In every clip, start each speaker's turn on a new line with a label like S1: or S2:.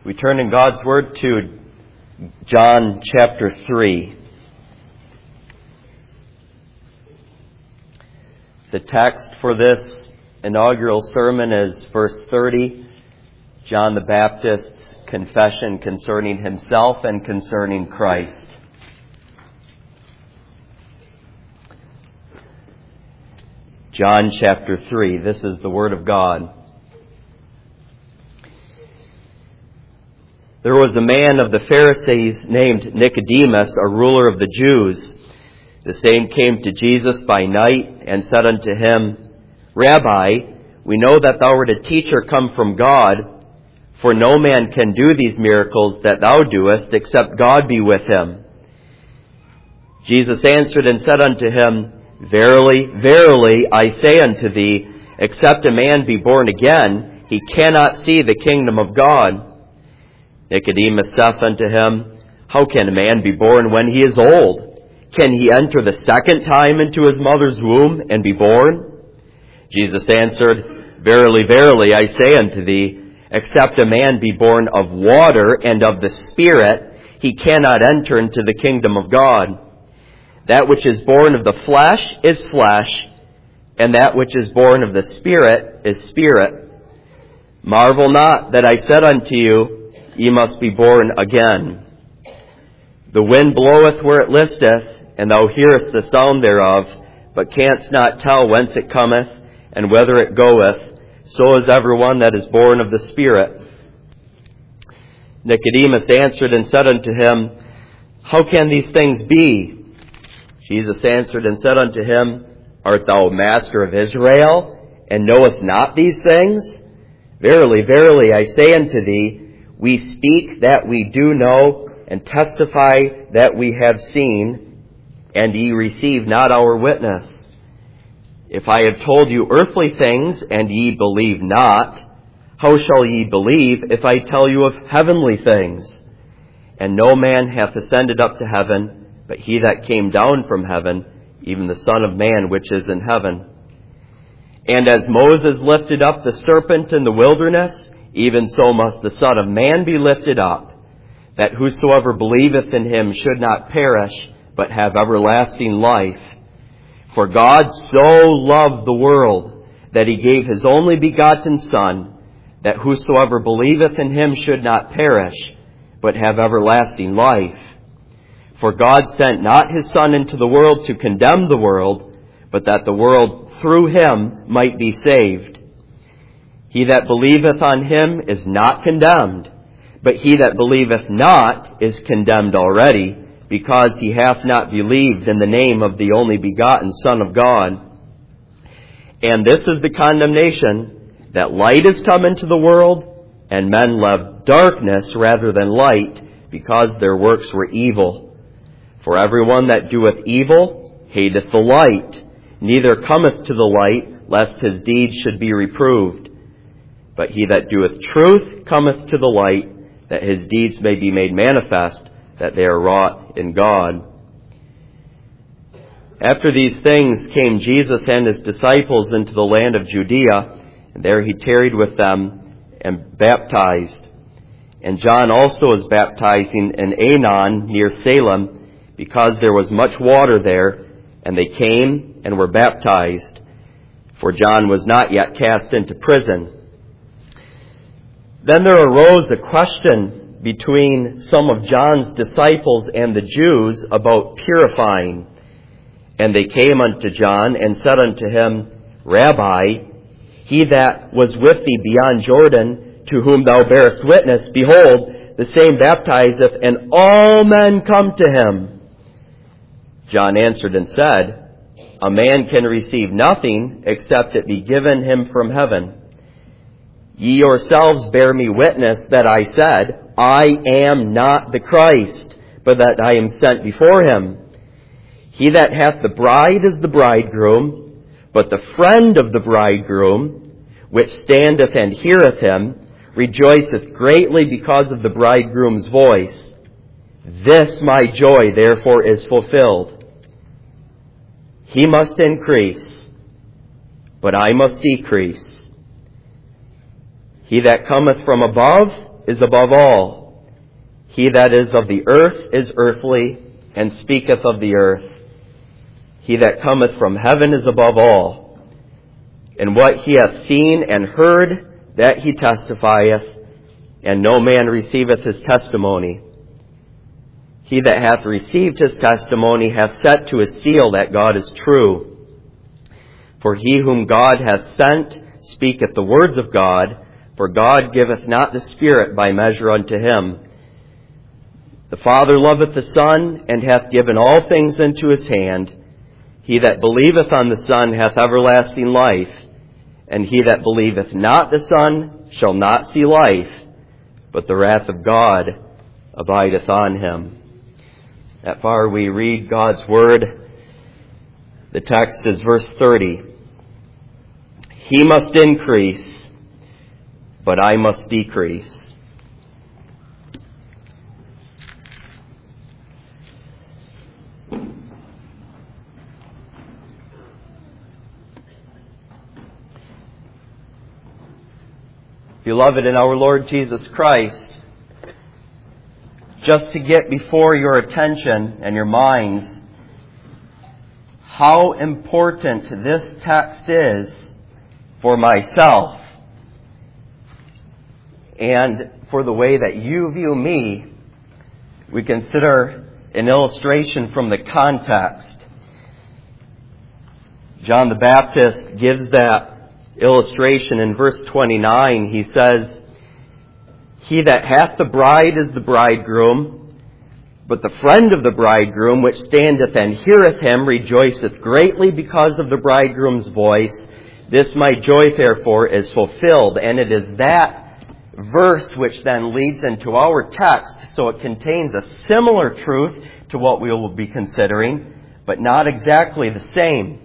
S1: We turn in God's Word to John chapter 3. The text for this inaugural sermon is verse 30, John the Baptist's confession concerning himself and concerning Christ. John chapter 3, this is the Word of God. There was a man of the Pharisees named Nicodemus, a ruler of the Jews. The same came to Jesus by night and said unto him, Rabbi, we know that thou art a teacher come from God, for no man can do these miracles that thou doest, except God be with him. Jesus answered and said unto him, Verily, verily, I say unto thee, except a man be born again, he cannot see the kingdom of God. Nicodemus saith unto him, How can a man be born when he is old? Can he enter the second time into his mother's womb and be born? Jesus answered, Verily, verily, I say unto thee, except a man be born of water and of the Spirit, he cannot enter into the kingdom of God. That which is born of the flesh is flesh, and that which is born of the Spirit is spirit. Marvel not that I said unto you, Ye must be born again. The wind bloweth where it listeth, and thou hearest the sound thereof, but canst not tell whence it cometh, and whither it goeth. So is every one that is born of the Spirit. Nicodemus answered and said unto him, How can these things be? Jesus answered and said unto him, Art thou a master of Israel, and knowest not these things? Verily, verily, I say unto thee, we speak that we do know, and testify that we have seen, and ye receive not our witness. If I have told you earthly things, and ye believe not, how shall ye believe if I tell you of heavenly things? And no man hath ascended up to heaven, but he that came down from heaven, even the Son of Man which is in heaven. And as Moses lifted up the serpent in the wilderness, even so must the Son of Man be lifted up, that whosoever believeth in him should not perish, but have everlasting life. For God so loved the world, that he gave his only begotten Son, that whosoever believeth in him should not perish, but have everlasting life. For God sent not his Son into the world to condemn the world, but that the world through him might be saved. He that believeth on him is not condemned, but he that believeth not is condemned already, because he hath not believed in the name of the only begotten Son of God. And this is the condemnation, that light is come into the world, and men love darkness rather than light, because their works were evil. For every one that doeth evil hateth the light, neither cometh to the light, lest his deeds should be reproved. But he that doeth truth cometh to the light, that his deeds may be made manifest, that they are wrought in God. After these things came Jesus and his disciples into the land of Judea, and there he tarried with them and baptized. And John also was baptizing in Aenon near Salem, because there was much water there, and they came and were baptized, for John was not yet cast into prison. Then there arose a question between some of John's disciples and the Jews about purifying. And they came unto John and said unto him, Rabbi, he that was with thee beyond Jordan, to whom thou bearest witness, behold, the same baptizeth, and all men come to him. John answered and said, A man can receive nothing except it be given him from heaven. Ye yourselves bear me witness that I said, I am not the Christ, but that I am sent before him. He that hath the bride is the bridegroom, but the friend of the bridegroom, which standeth and heareth him, rejoiceth greatly because of the bridegroom's voice. This my joy therefore is fulfilled. He must increase, but I must decrease. He that cometh from above is above all. He that is of the earth is earthly, and speaketh of the earth. He that cometh from heaven is above all. And what he hath seen and heard, that he testifieth, and no man receiveth his testimony. He that hath received his testimony hath set to his seal that God is true. For he whom God hath sent speaketh the words of God, for God giveth not the Spirit by measure unto him. The Father loveth the Son, and hath given all things into his hand. He that believeth on the Son hath everlasting life, and he that believeth not the Son shall not see life, but the wrath of God abideth on him. That far we read God's Word. The text is verse 30. He must increase, but I must decrease. Beloved in our Lord Jesus Christ, just to get before your attention and your minds how important this text is for myself and for the way that you view me, we consider an illustration from the context. John the Baptist gives that illustration in verse 29. He says, He that hath the bride is the bridegroom, but the friend of the bridegroom, which standeth and heareth him, rejoiceth greatly because of the bridegroom's voice. This my joy therefore is fulfilled. And it is that verse which then leads into our text, so it contains a similar truth to what we will be considering, but not exactly the same.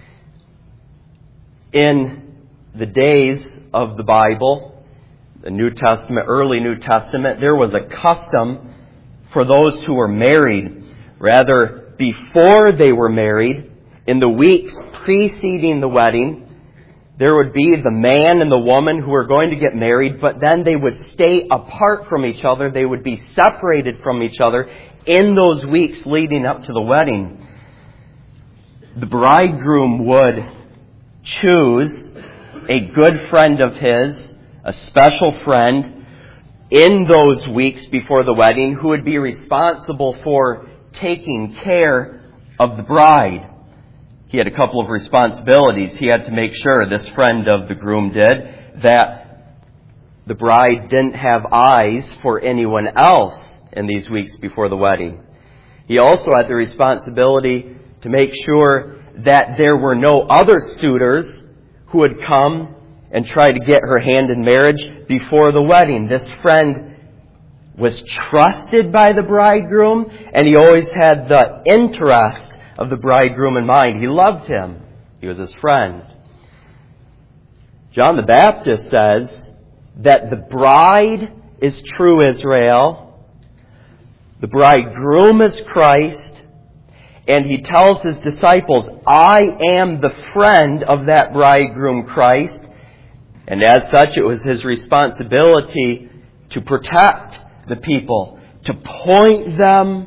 S1: In the days of the Bible, the New Testament, early New Testament, there was a custom for those who were married. Rather, before they were married, in the weeks preceding the wedding, there would be the man and the woman who were going to get married, but then they would stay apart from each other. They would be separated from each other in those weeks leading up to the wedding. The bridegroom would choose a good friend of his, a special friend, in those weeks before the wedding, who would be responsible for taking care of the bride. He had a couple of responsibilities. He had to make sure, this friend of the groom did, that the bride didn't have eyes for anyone else in these weeks before the wedding. He also had the responsibility to make sure that there were no other suitors who would come and try to get her hand in marriage before the wedding. This friend was trusted by the bridegroom, and he always had the interest of the bridegroom in mind. He loved him. He was his friend. John the Baptist says that the bride is true Israel, the bridegroom is Christ, and he tells his disciples, I am the friend of that bridegroom Christ. And as such, it was his responsibility to protect the people, to point them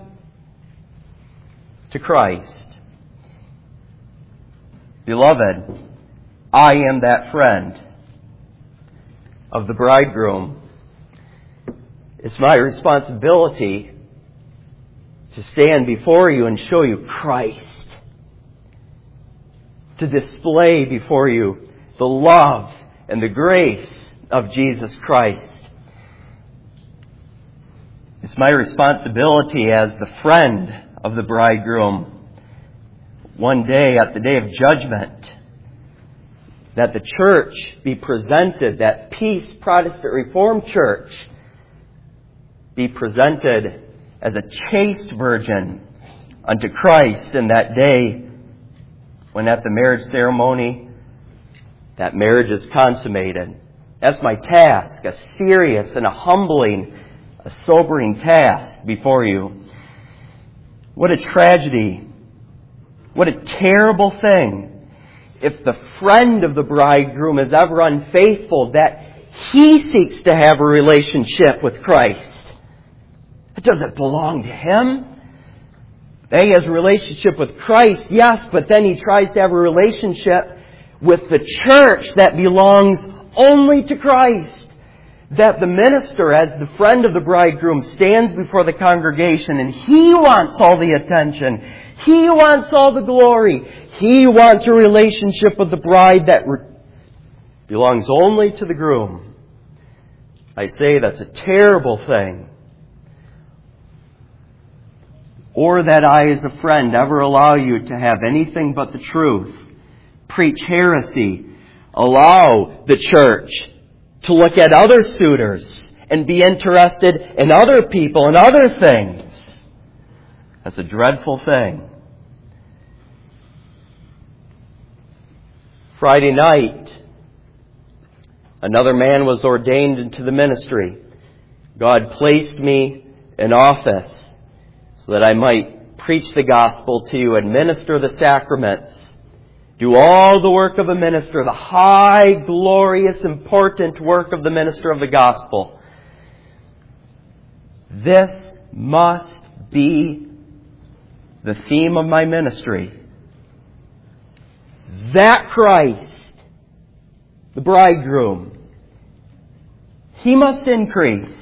S1: to Christ. Beloved, I am that friend of the bridegroom. It's my responsibility to stand before you and show you Christ, to display before you the love and the grace of Jesus Christ. It's my responsibility as the friend of the bridegroom, one day at the day of judgment, that the church be presented, that Peace Protestant Reformed Church be presented as a chaste virgin unto Christ in that day when at the marriage ceremony that marriage is consummated. That's my task, a serious and a humbling, a sobering task before you. What a tragedy. What a terrible thing if the friend of the bridegroom is ever unfaithful, that He seeks to have a relationship with Christ. It doesn't belong to him. He has a relationship with Christ, yes, but then he tries to have a relationship with the church that belongs only to Christ. That the minister, as the friend of the bridegroom, stands before the congregation and he wants all the attention. He wants all the glory. He wants a relationship with the bride that belongs only to the groom. I say that's a terrible thing. Or that I, as a friend, ever allow you to have anything but the truth, preach heresy, allow the church to look at other suitors and be interested in other people and other things. That's a dreadful thing. Friday night, another man was ordained into the ministry. God placed me in office so that I might preach the gospel to you, administer the sacraments, do all the work of a minister, the high, glorious, important work of the minister of the gospel. This must be the theme of my ministry. That Christ, the bridegroom, he must increase.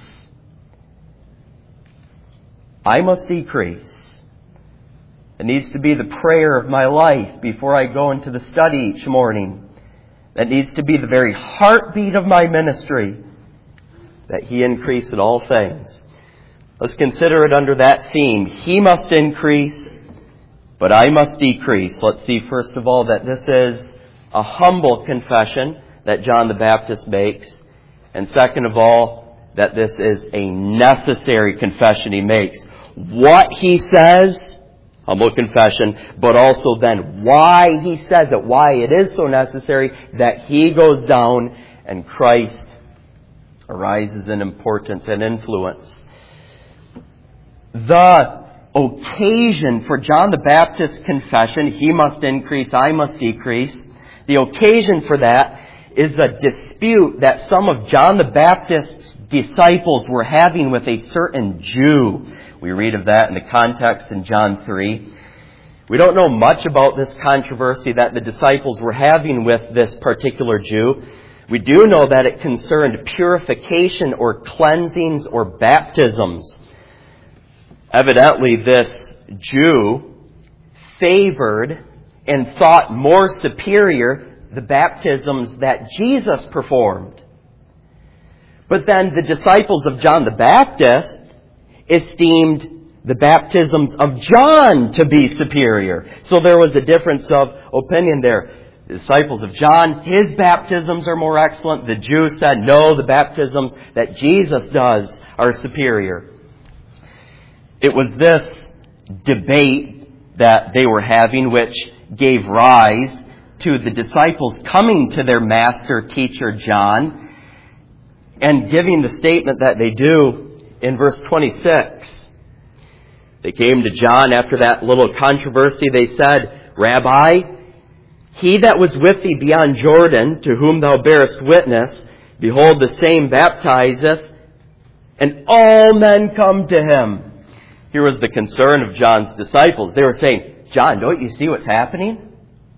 S1: I must decrease. It needs to be the prayer of my life before I go into the study each morning. That needs to be the very heartbeat of my ministry, that he increase in all things. Let's consider it under that theme. He must increase, but I must decrease. Let's see, first of all, that this is a humble confession that John the Baptist makes. And second of all, that this is a necessary confession he makes. What he says, humble confession, but also then why he says it, why it is so necessary that he goes down and Christ arises in importance and influence. The occasion for John the Baptist's confession, he must increase, I must decrease, the occasion for that is a dispute that some of John the Baptist's disciples were having with a certain Jew. We read of that in the context in John 3. We don't know much about this controversy that the disciples were having with this particular Jew. We do know that it concerned purification or cleansings or baptisms. Evidently, this Jew favored and thought more superior the baptisms that Jesus performed. But then the disciples of John the Baptist esteemed the baptisms of John to be superior. So there was a difference of opinion there. The disciples of John, his baptisms are more excellent. The Jews said, no, the baptisms that Jesus does are superior. It was this debate that they were having which gave rise to the disciples coming to their master teacher John and giving the statement that they do in verse 26. They came to John after that little controversy. They said, Rabbi, he that was with thee beyond Jordan, to whom thou bearest witness, behold, the same baptizeth, and all men come to him. Here was the concern of John's disciples. They were saying, John, don't you see what's happening?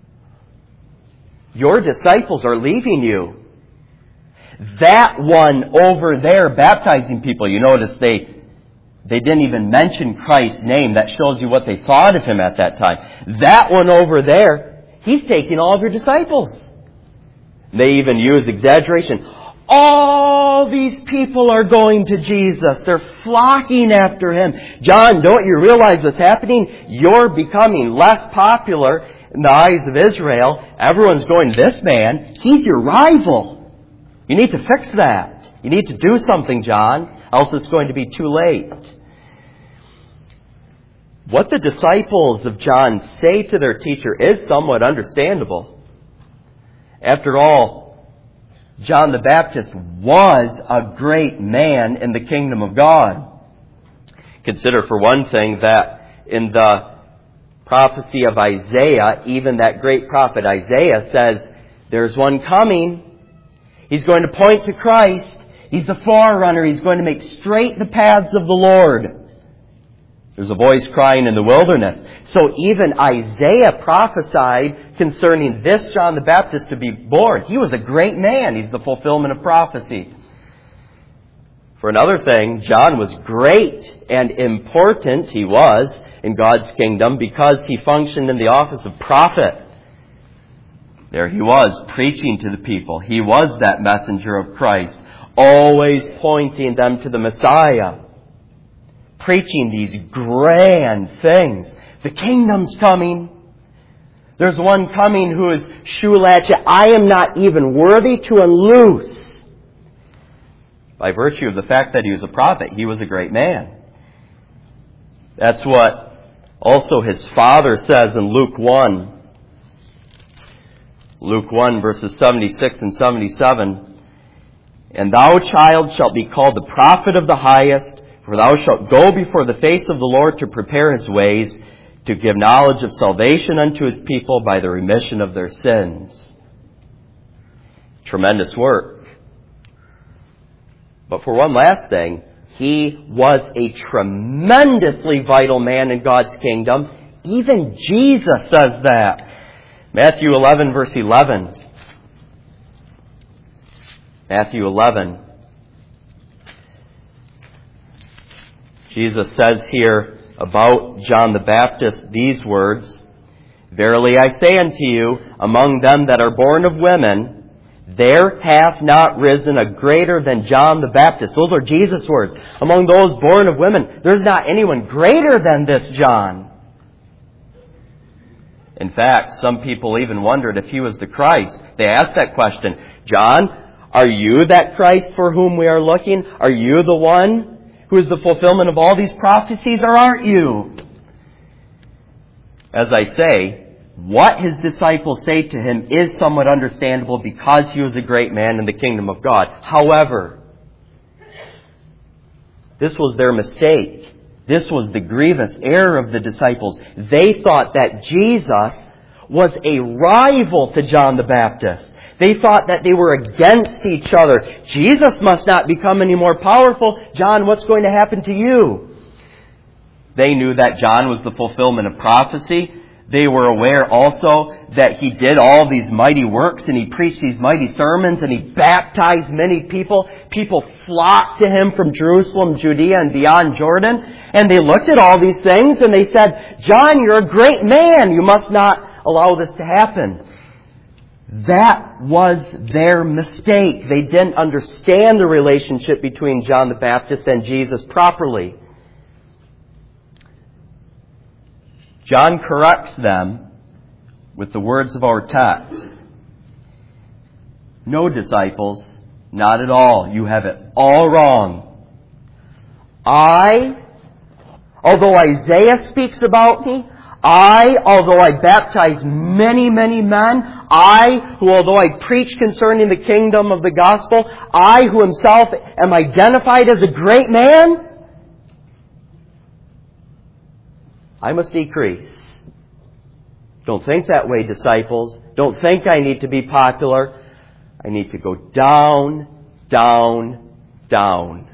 S1: Your disciples are leaving you. That one over there baptizing people, you notice they didn't even mention Christ's name. That shows you what they thought of him at that time. That one over there, he's taking all of your disciples. They even use exaggeration. All these people are going to Jesus. They're flocking after him. John, don't you realize what's happening? You're becoming less popular in the eyes of Israel. Everyone's going to this man. He's your rival. You need to fix that. You need to do something, John, else it's going to be too late. What the disciples of John say to their teacher is somewhat understandable. After all, John the Baptist was a great man in the kingdom of God. Consider for one thing that in the prophecy of Isaiah, even that great prophet Isaiah says, there's one coming. He's going to point to Christ. He's the forerunner. He's going to make straight the paths of the Lord. There's a voice crying in the wilderness. So even Isaiah prophesied concerning this John the Baptist to be born. He was a great man. He's the fulfillment of prophecy. For another thing, John was great and important, he was, in God's kingdom because he functioned in the office of prophet. There he was, preaching to the people. He was that messenger of Christ, always pointing them to the Messiah. Preaching these grand things. The kingdom's coming. There's one coming who is shoe latchet. I am not even worthy to unloose. By virtue of the fact that he was a prophet, he was a great man. That's what also his father says in Luke 1. Luke 1 verses 76 and 77. And thou, child, shalt be called the prophet of the highest, for thou shalt go before the face of the Lord to prepare his ways, to give knowledge of salvation unto his people by the remission of their sins. Tremendous work. But for one last thing, he was a tremendously vital man in God's kingdom. Even Jesus says that. Matthew 11 verse 11. Matthew 11. Jesus says here about John the Baptist these words, Verily I say unto you, among them that are born of women, there hath not risen a greater than John the Baptist. Those are Jesus' words. Among those born of women, there's not anyone greater than this John. In fact, some people even wondered if he was the Christ. They asked that question, John, are you that Christ for whom we are looking? Are you the one who is the fulfillment of all these prophecies, or aren't you? As I say, what his disciples say to him is somewhat understandable because he was a great man in the kingdom of God. However, this was their mistake. This was the grievous error of the disciples. They thought that Jesus was a rival to John the Baptist. They thought that they were against each other. Jesus must not become any more powerful. John, what's going to happen to you? They knew that John was the fulfillment of prophecy. They were aware also that he did all these mighty works and he preached these mighty sermons and he baptized many people. People flocked to him from Jerusalem, Judea, and beyond Jordan. And they looked at all these things and they said, John, you're a great man. You must not allow this to happen. That was their mistake. They didn't understand the relationship between John the Baptist and Jesus properly. John corrects them with the words of our text. No, disciples, not at all. You have it all wrong. Although Isaiah speaks about me, although I baptize many, many men, although I preach concerning the kingdom of the gospel, who himself am identified as a great man, I must decrease. Don't think that way, disciples. Don't think I need to be popular. I need to go down, down, down.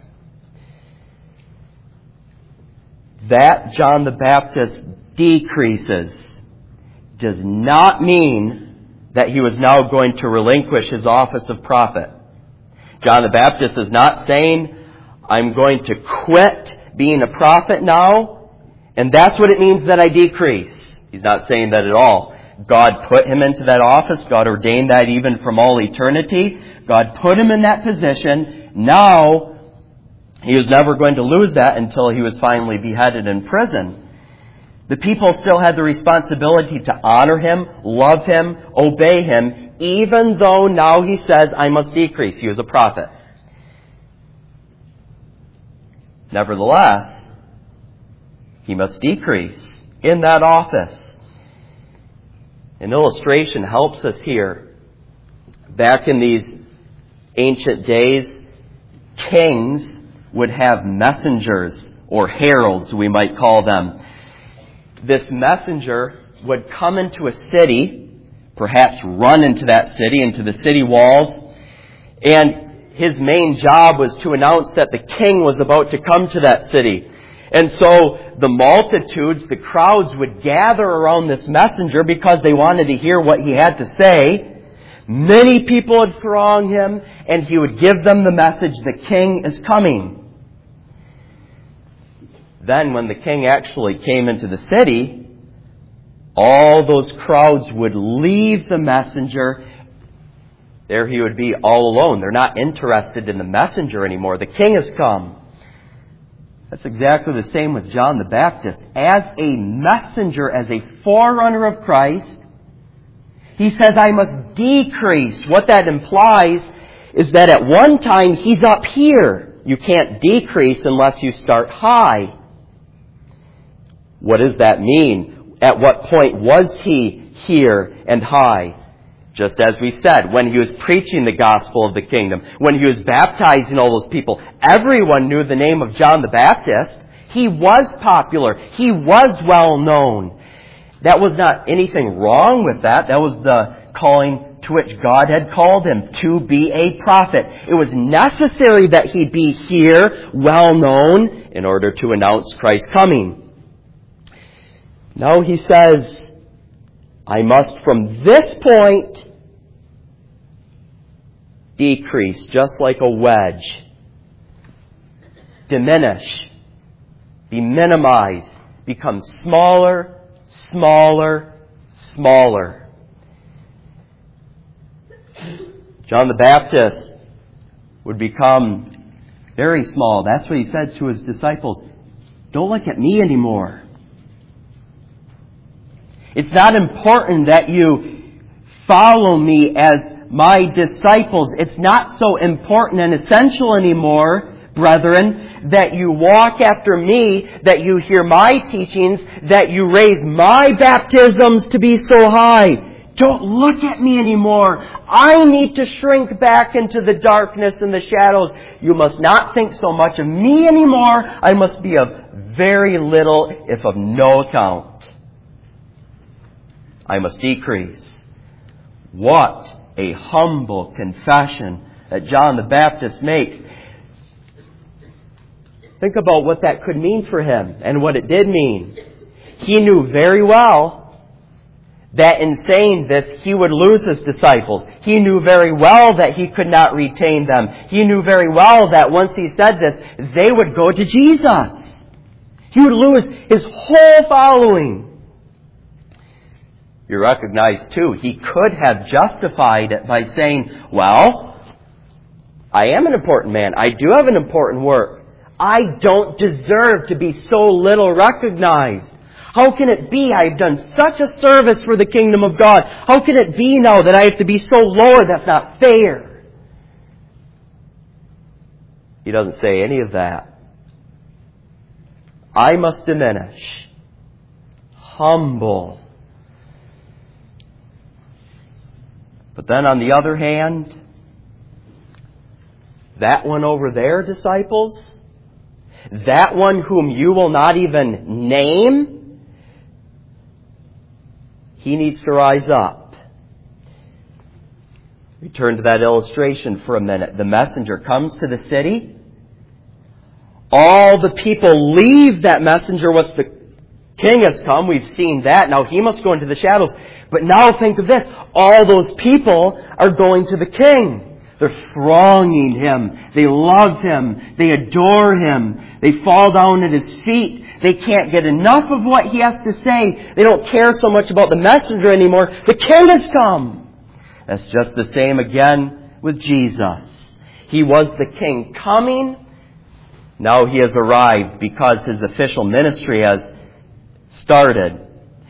S1: That John the Baptist decreases does not mean that he was now going to relinquish his office of prophet. John the Baptist is not saying, I'm going to quit being a prophet now, and that's what it means that I decrease. He's not saying that at all. God put him into that office. God ordained that even from all eternity. God put him in that position. Now, he was never going to lose that until he was finally beheaded in prison. The people still had the responsibility to honor him, love him, obey him, even though now he says, I must decrease. He was a prophet. Nevertheless, he must decrease in that office. An illustration helps us here. Back in these ancient days, kings would have messengers, or heralds we might call them. This messenger would come into a city, perhaps run into that city, into the city walls, And his main job was to announce that the king was about to come to that city. And so the multitudes, the crowds would gather around this messenger because they wanted to hear what he had to say. Many people would throng him, and he would give them the message, the king is coming. Then when the king actually came into the city, all those crowds would leave the messenger. There he would be all alone. They're not interested in the messenger anymore. The king has come. That's exactly the same with John the Baptist. As a messenger, as a forerunner of Christ, he says, I must decrease. What that implies is that at one time he's up here. You can't decrease unless you start high. What does that mean? At what point was he here and high? Just as we said, when he was preaching the gospel of the kingdom, when he was baptizing all those people, everyone knew the name of John the Baptist. He was popular. He was well known. That was not anything wrong with that. That was the calling to which God had called him, to be a prophet. It was necessary that he be here, well known, in order to announce Christ's coming. Now he says, I must from this point decrease, just like a wedge. Diminish. Be minimized. Become smaller, smaller, smaller. John the Baptist would become very small. That's what he said to his disciples. Don't look at me anymore. It's not important that you follow me as my disciples. It's not so important and essential anymore, brethren, that you walk after me, that you hear my teachings, that you raise my baptisms to be so high. Don't look at me anymore. I need to shrink back into the darkness and the shadows. You must not think so much of me anymore. I must be of very little, if of no account. I must decrease. What a humble confession that John the Baptist makes. Think about what that could mean for him and what it did mean. He knew very well that in saying this, he would lose his disciples. He knew very well that he could not retain them. He knew very well that once he said this, they would go to Jesus. He would lose his whole following. You recognize, too, he could have justified it by saying, well, I am an important man. I do have an important work. I don't deserve to be so little recognized. How can it be I've done such a service for the kingdom of God? How can it be now that I have to be so lower? That's not fair. He doesn't say any of that. I must diminish. Humble. But then on the other hand, that one over there, disciples, that one whom you will not even name, he needs to rise up. Return to that illustration for a minute. The messenger comes to the city. All the people leave that messenger once the king has come. We've seen that. Now he must go into the shadows. But now think of this. All those people are going to the king. They're thronging him. They love him. They adore him. They fall down at his feet. They can't get enough of what he has to say. They don't care so much about the messenger anymore. The king has come. That's just the same again with Jesus. He was the king coming. Now he has arrived because his official ministry has started.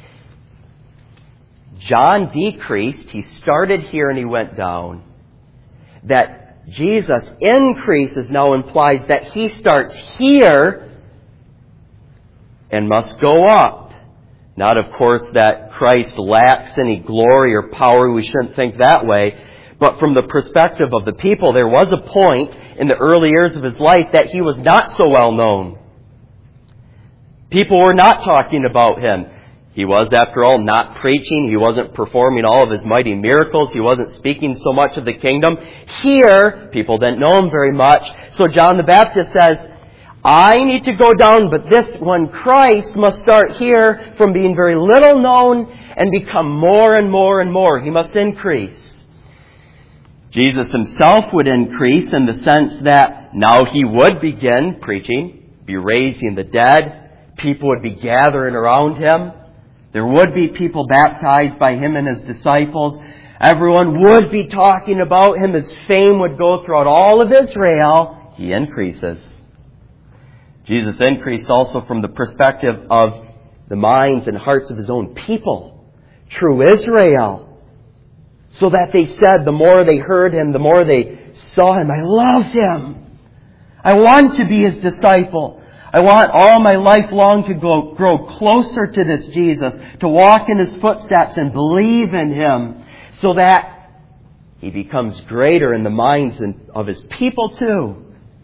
S1: John decreased. He started here and he went down. That Jesus increases now implies that he starts here and must go up. Not, of course, that Christ lacks any glory or power. We shouldn't think that way. But from the perspective of the people, there was a point in the early years of his life that he was not so well known. People were not talking about him. He was, after all, not preaching. He wasn't performing all of his mighty miracles. He wasn't speaking so much of the kingdom. Here, people didn't know him very much. So John the Baptist says, I need to go down, but this one, Christ, must start here from being very little known and become more and more and more. He must increase. Jesus himself would increase in the sense that now he would begin preaching, be raising the dead. People would be gathering around him. There would be people baptized by him and his disciples. Everyone would be talking about him. His fame would go throughout all of Israel. He increases. Jesus increased also from the perspective of the minds and hearts of his own people, true Israel, so that they said the more they heard him, the more they saw him, I love him. I want to be his disciple. I want all my life long to grow closer to this Jesus, to walk in his footsteps and believe in him, so that he becomes greater in the minds of his people too.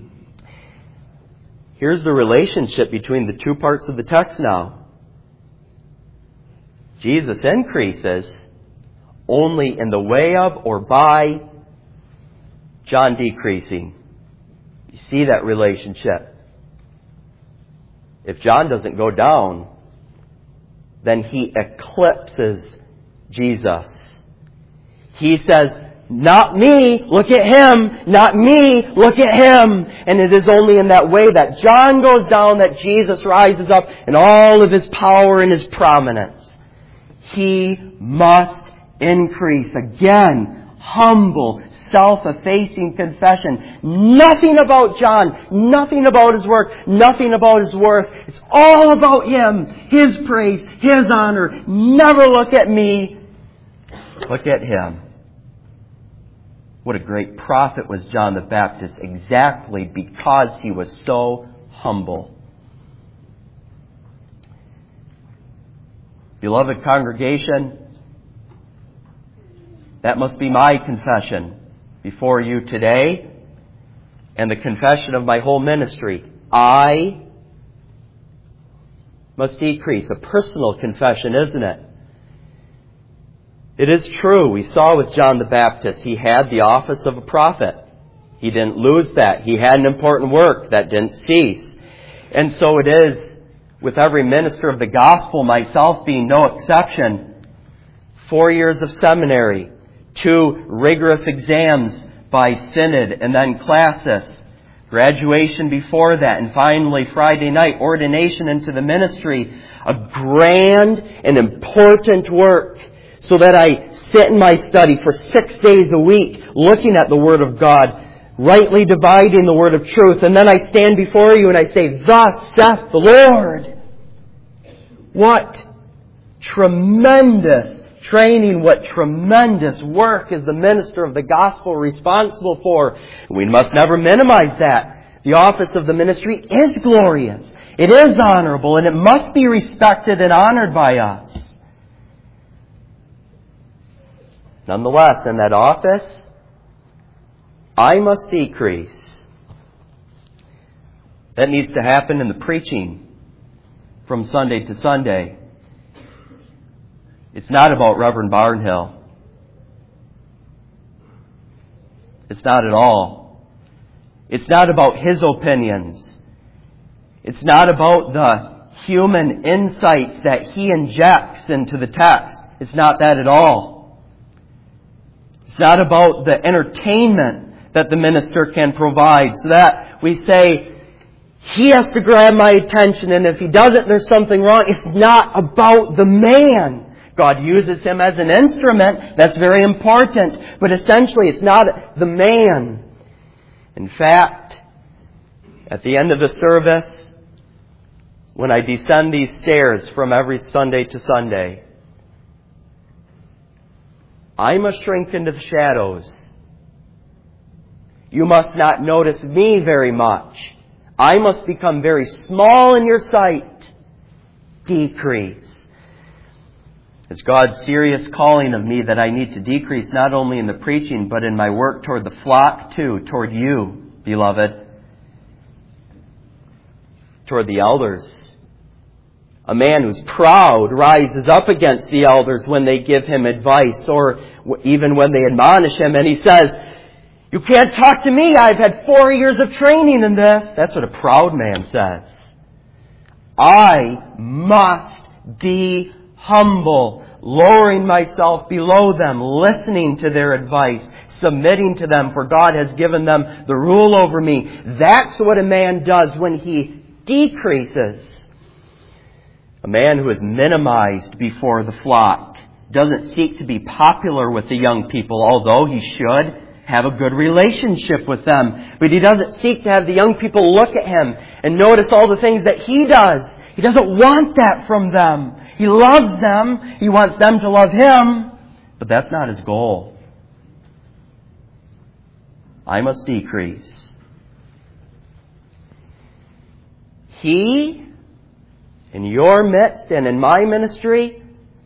S1: Here's the relationship between the two parts of the text now. Jesus increases only in the way of or by John decreasing. You see that relationship. If John doesn't go down, then he eclipses Jesus. He says, not me, look at him. Not me, look at him. And it is only in that way that John goes down that Jesus rises up in all of his power and his prominence. He must increase. Again, humble, self-effacing confession. Nothing about John, nothing about his work, nothing about his worth. It's all about him, his praise, his honor. Never look at me. Look at him. What a great prophet was John the Baptist, exactly because he was so humble. Beloved congregation, that must be my confession before you today and the confession of my whole ministry. I must decrease. A personal confession, isn't it? It is true. We saw with John the Baptist, he had the office of a prophet. He didn't lose that. He had an important work that didn't cease. And so it is with every minister of the gospel, myself being no exception. 4 years of seminary, 2 rigorous exams by synod and then classis, graduation before that, and finally Friday night, ordination into the ministry. A grand and important work. So that I sit in my study for 6 days a week, looking at the Word of God, rightly dividing the Word of truth. And then I stand before you and I say, thus saith the Lord. What tremendous training, what tremendous work is the minister of the gospel responsible for. We must never minimize that. The office of the ministry is glorious. It is honorable, and it must be respected and honored by us. Nonetheless, in that office, I must decrease. That needs to happen in the preaching from Sunday to Sunday. It's not about Reverend Barnhill. It's not at all. It's not about his opinions. It's not about the human insights that he injects into the text. It's not that at all. It's not about the entertainment that the minister can provide, so that we say, he has to grab my attention, and if he doesn't, there's something wrong. It's not about the man. God uses him as an instrument. That's very important. But essentially, it's not the man. In fact, at the end of the service, when I descend these stairs from every Sunday to Sunday, I must shrink into the shadows. You must not notice me very much. I must become very small in your sight. Decrease. It's God's serious calling of me that I need to decrease not only in the preaching, but in my work toward the flock too, toward you, beloved, toward the elders. A man who's proud rises up against the elders when they give him advice or even when they admonish him, and he says, "You can't talk to me. I've had 4 years of training in this." That's what a proud man says. I must be humble, lowering myself below them, listening to their advice, submitting to them, for God has given them the rule over me. That's what a man does when he decreases. A man who is minimized before the flock doesn't seek to be popular with the young people, although he should have a good relationship with them. But he doesn't seek to have the young people look at him and notice all the things that he does. He doesn't want that from them. He loves them. He wants them to love him. But that's not his goal. I must decrease. He, in your midst and in my ministry,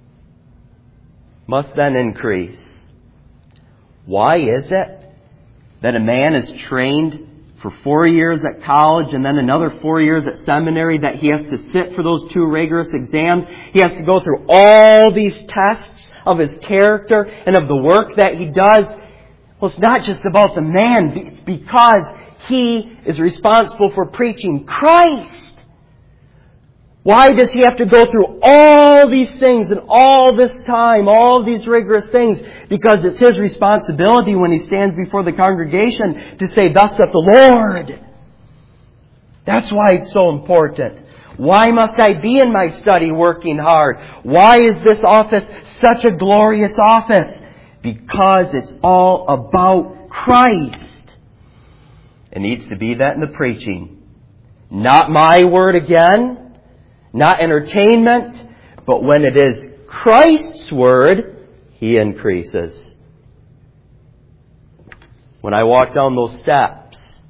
S1: must then increase. Why is it that a man is trained for 4 years at college and then another 4 years at seminary, that he has to sit for those 2 rigorous exams? He has to go through all these tests of his character and of the work that he does. Well, it's not just about the man. It's because he is responsible for preaching Christ. Why does he have to go through all these things and all this time, all these rigorous things? Because it's his responsibility when he stands before the congregation to say, "Thus saith the Lord." That's why it's so important. Why must I be in my study working hard? Why is this office such a glorious office? Because it's all about Christ. It needs to be that in the preaching. Not my word again. Not entertainment, but when it is Christ's word, He increases. When I walk down those steps,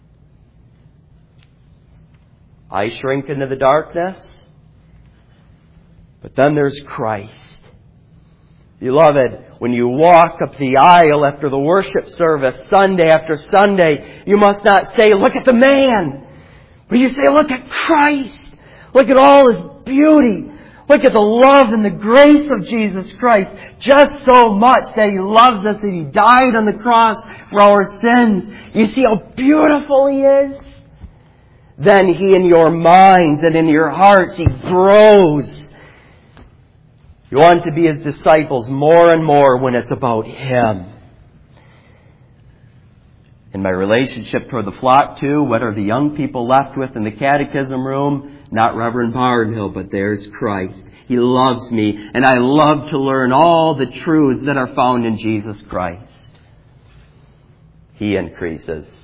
S1: I shrink into the darkness, but then there's Christ. Beloved, when you walk up the aisle after the worship service, Sunday after Sunday, you must not say, "Look at the man," but you say, "Look at Christ. Look at all His beauty. Look at the love and the grace of Jesus Christ. Just so much that He loves us that He died on the cross for our sins. You see how beautiful He is?" Then He in your minds and in your hearts, He grows. You want to be His disciples more and more when it's about Him. In my relationship toward the flock too, what are the young people left with in the catechism room? Not Reverend Barnhill, but there's Christ. He loves me, and I love to learn all the truths that are found in Jesus Christ. He increases.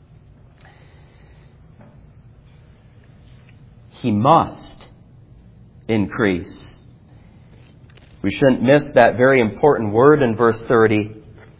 S1: He must increase. We shouldn't miss that very important word in verse 30.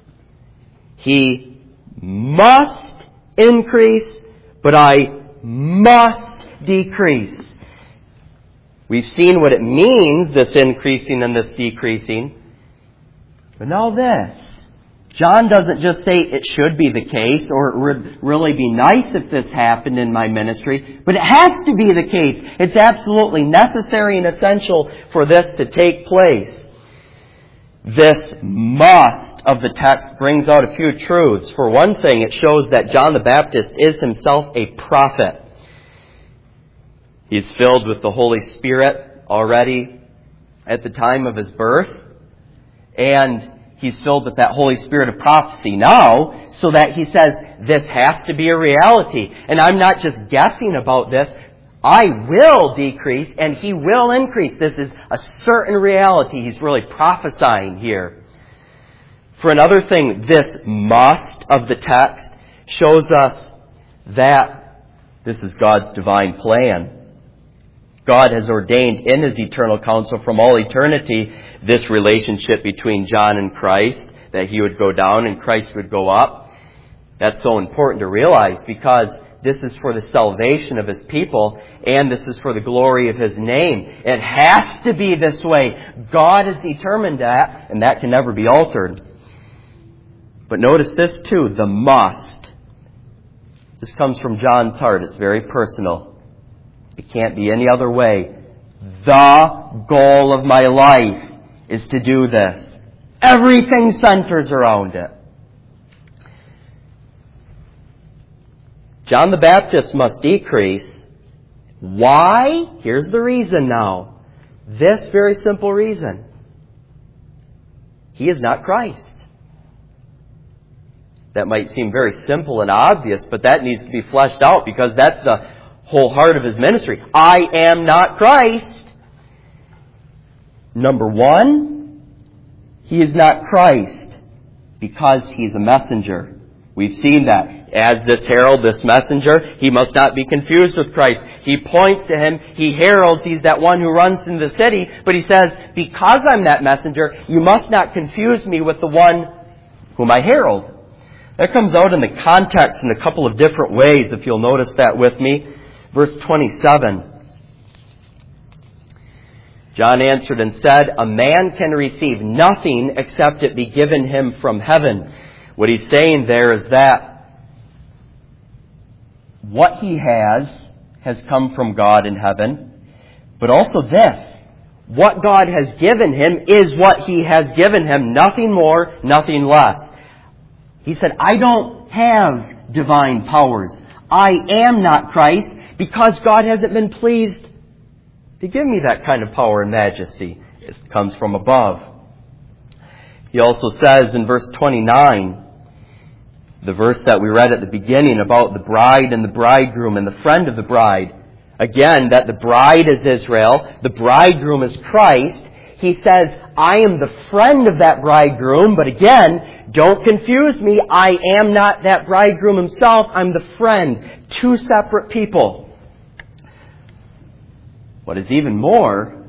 S1: He must increase, but I must decrease. We've seen what it means, this increasing and this decreasing. But now this. John doesn't just say it should be the case, or it would really be nice if this happened in my ministry, but it has to be the case. It's absolutely necessary and essential for this to take place. This must of the text brings out a few truths. For one thing, it shows that John the Baptist is himself a prophet. He's filled with the Holy Spirit already at the time of his birth. And he's filled with that Holy Spirit of prophecy now, so that he says, this has to be a reality. And I'm not just guessing about this. I will decrease and He will increase. This is a certain reality. He's really prophesying here. For another thing, this must of the text shows us that this is God's divine plan. God has ordained in His eternal counsel from all eternity this relationship between John and Christ, that He would go down and Christ would go up. That's so important to realize, because this is for the salvation of His people, and this is for the glory of His name. It has to be this way. God has determined that, and that can never be altered. But notice this too, the must. This comes from John's heart. It's very personal. It can't be any other way. The goal of my life is to do this. Everything centers around it. John the Baptist must decrease. Why? Here's the reason now. This very simple reason. He is not Christ. That might seem very simple and obvious, but that needs to be fleshed out because that's the whole heart of his ministry. I am not Christ. Number one, he is not Christ because he is a messenger. We've seen that. As this herald, this messenger, he must not be confused with Christ. He points to him. He heralds. He's that one who runs into the city. But he says, because I'm that messenger, you must not confuse me with the one whom I herald. That comes out in the context in a couple of different ways, if you'll notice that with me. Verse 27. John answered and said, a man can receive nothing except it be given him from heaven. What he's saying there is that what he has come from God in heaven, but also this. What God has given him is what he has given him, nothing more, nothing less. He said, I don't have divine powers. I am not Christ because God hasn't been pleased to give me that kind of power and majesty. It comes from above. He also says in verse 29, the verse that we read at the beginning about the bride and the bridegroom and the friend of the bride. Again, that the bride is Israel, the bridegroom is Christ. He says, I am the friend of that bridegroom, but again, don't confuse me. I am not that bridegroom himself. I'm the friend. Two separate people. What is even more,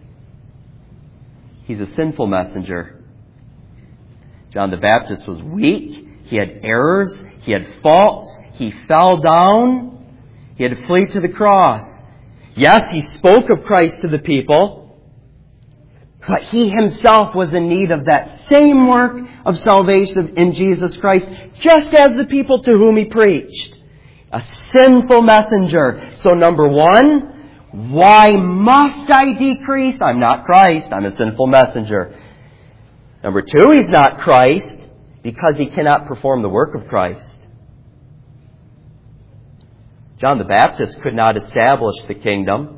S1: he's a sinful messenger. John the Baptist was weak. He had errors. He had faults. He fell down. He had to flee to the cross. Yes, he spoke of Christ to the people, but he himself was in need of that same work of salvation in Jesus Christ, just as the people to whom he preached. A sinful messenger. So number one, why must I decrease? I'm not Christ. I'm a sinful messenger. Number two, he's not Christ because he cannot perform the work of Christ. John the Baptist could not establish the kingdom.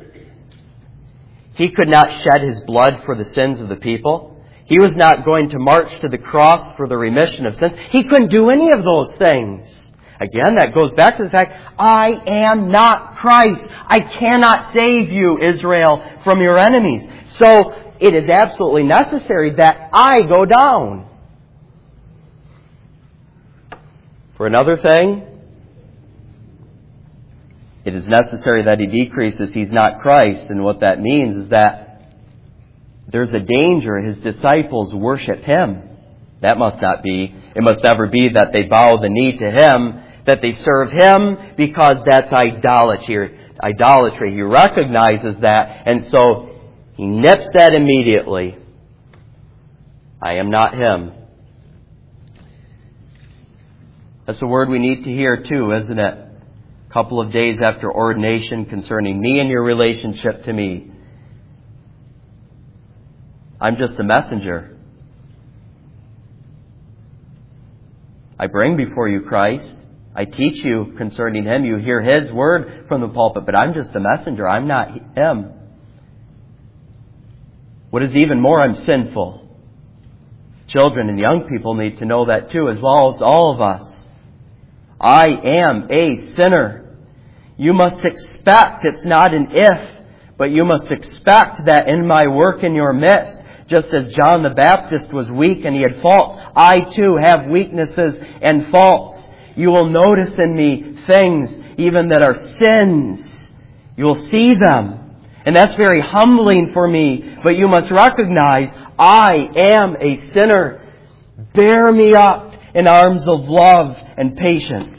S1: He could not shed his blood for the sins of the people. He was not going to march to the cross for the remission of sins. He couldn't do any of those things. Again, that goes back to the fact, I am not Christ. I cannot save you, Israel, from your enemies. So it is absolutely necessary that I go down. For another thing, it is necessary that he decreases. He's not Christ. And what that means is that there's a danger his disciples worship him. That must not be. It must never be that they bow the knee to him, that they serve him, because that's idolatry. He recognizes that, and so he nips that immediately. I am not him. That's a word we need to hear too, isn't it? A couple of days after ordination concerning me and your relationship to me. I'm just a messenger. I bring before you Christ. I teach you concerning him. You hear his word from the pulpit, but I'm just a messenger. I'm not him. What is even more, I'm sinful. Children and young people need to know that too, as well as all of us. I am a sinner. You must expect, it's not an if, but you must expect that in my work in your midst, just as John the Baptist was weak and he had faults, I too have weaknesses and faults. You will notice in me things even that are sins. You will see them. And that's very humbling for me. But you must recognize, I am a sinner. Bear me up in arms of love and patience.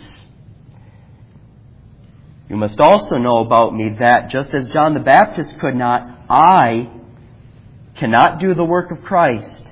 S1: You must also know about me that just as John the Baptist could not, I cannot do the work of Christ.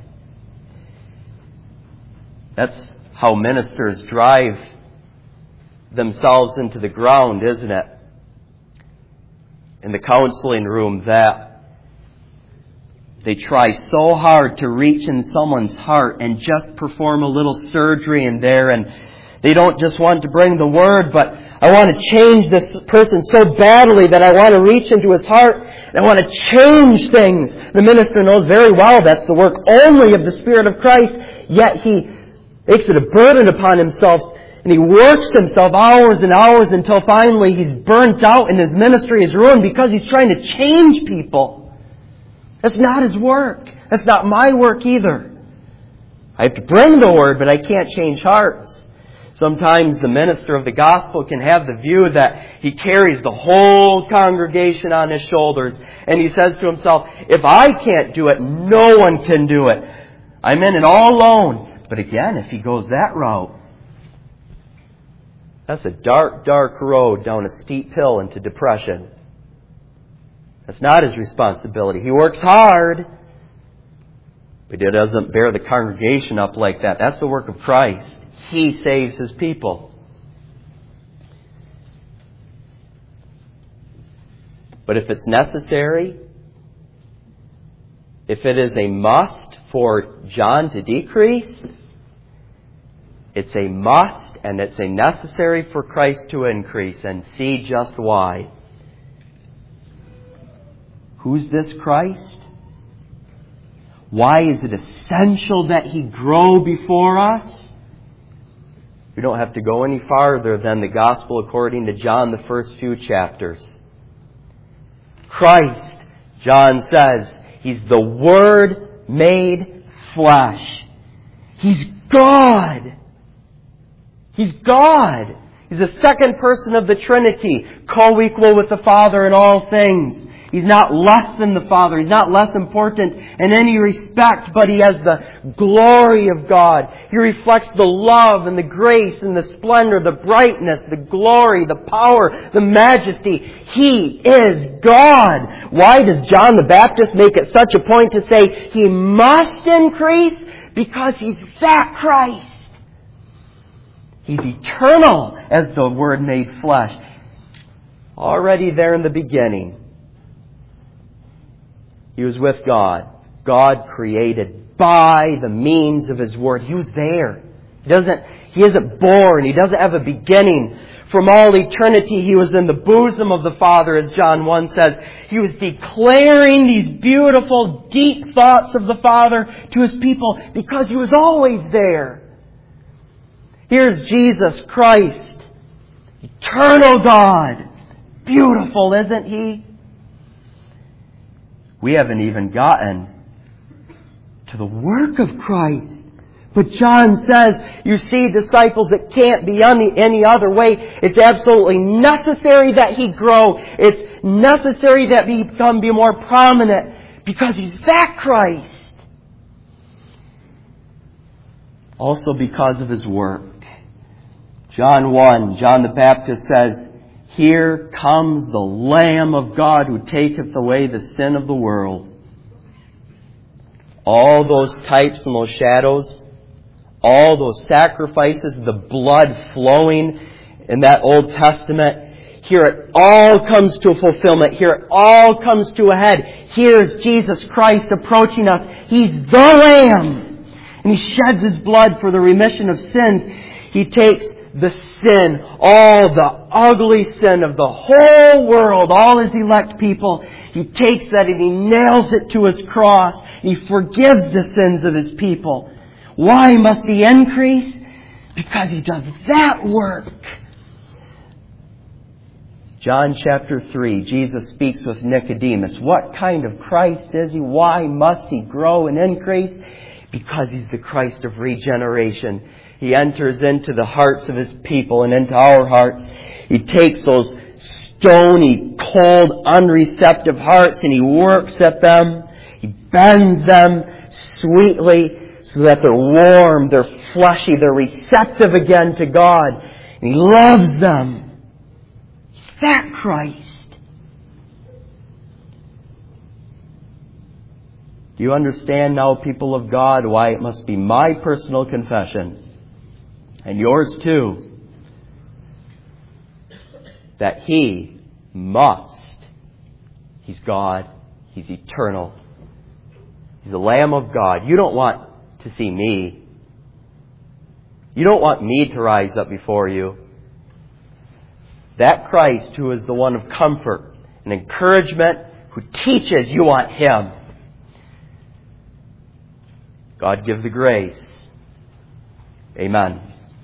S1: That's how ministers drive themselves into the ground, isn't it? in the counseling room that they try so hard to reach in someone's heart and just perform a little surgery in there, and they don't just want to bring the Word, but I want to change this person so badly that I want to reach into his heart and I want to change things. The minister knows very well that's the work only of the Spirit of Christ, yet he makes it a burden upon himself and he works himself hours and hours until finally he's burnt out and his ministry is ruined because he's trying to change people. That's not his work. That's not my work either. I have to bring the Word, but I can't change hearts. Sometimes the minister of the gospel can have the view that he carries the whole congregation on his shoulders. And he says to himself, if I can't do it, no one can do it. I'm in it all alone. But again, if he goes that route, that's a dark, dark road down a steep hill into depression. That's not his responsibility. He works hard, but he doesn't bear the congregation up like that. That's the work of Christ. He saves His people. But if it's necessary, if it is a must for John to decrease, it's a must and it's a necessary for Christ to increase. And see just why. Who's this Christ? Why is it essential that He grow before us? We don't have to go any farther than the Gospel according to John, the first few chapters. Christ, John says, He's the Word made flesh. He's God. He's God. He's the second person of the Trinity, co-equal with the Father in all things. He's not less than the Father. He's not less important in any respect, but He has the glory of God. He reflects the love and the grace and the splendor, the brightness, the glory, the power, the majesty. He is God. Why does John the Baptist make it such a point to say He must increase? Because He's that Christ. He's eternal as the Word made flesh. Already there in the beginning, He was with God. God created by the means of His Word. He was there. He isn't born. He doesn't have a beginning. From all eternity, He was in the bosom of the Father, as John 1 says. He was declaring these beautiful, deep thoughts of the Father to His people because He was always there. Here's Jesus Christ, eternal God. Beautiful, isn't He? We haven't even gotten to the work of Christ. But John says, you see, disciples, it can't be any other way. It's absolutely necessary that He grow. It's necessary that He be more prominent because He's that Christ. Also because of His work. John 1, John the Baptist says, here comes the Lamb of God who taketh away the sin of the world. All those types and those shadows, all those sacrifices, the blood flowing in that Old Testament, here it all comes to a fulfillment. Here it all comes to a head. Here's Jesus Christ approaching us. He's the Lamb. And He sheds His blood for the remission of sins. He takes the sin, all the ugly sin of the whole world, all His elect people. He takes that and He nails it to His cross. He forgives the sins of His people. Why must He increase? Because He does that work. John chapter 3, Jesus speaks with Nicodemus. What kind of Christ is He? Why must He grow and increase? Because He's the Christ of regeneration. He enters into the hearts of His people and into our hearts. He takes those stony, cold, unreceptive hearts and He works at them. He bends them sweetly so that they're warm, they're fleshy, they're receptive again to God. And He loves them. He's that Christ. Do you understand now, people of God, why it must be my personal confession, and yours too, that He must He's God. He's eternal. He's the Lamb of God. You don't want to see me. You don't want me to rise up before you. That Christ who is the one of comfort and encouragement, who teaches, you want Him. God give the grace. Amen.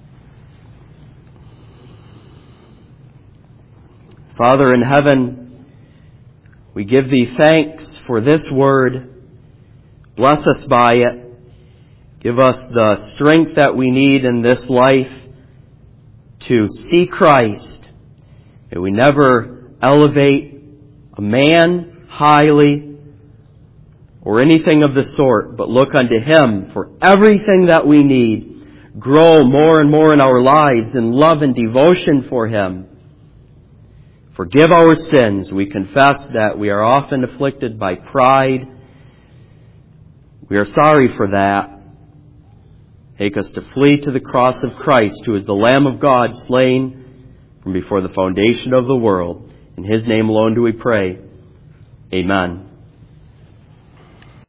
S1: Father in heaven, we give Thee thanks for this word. Bless us by it. Give us the strength that we need in this life to see Christ. May we never elevate a man highly or anything of the sort, but look unto Him for everything that we need. Grow more and more in our lives in love and devotion for Him. Forgive our sins. We confess that we are often afflicted by pride. We are sorry for that. Take us to flee to the cross of Christ, who is the Lamb of God slain from before the foundation of the world. In His name alone do we pray. Amen.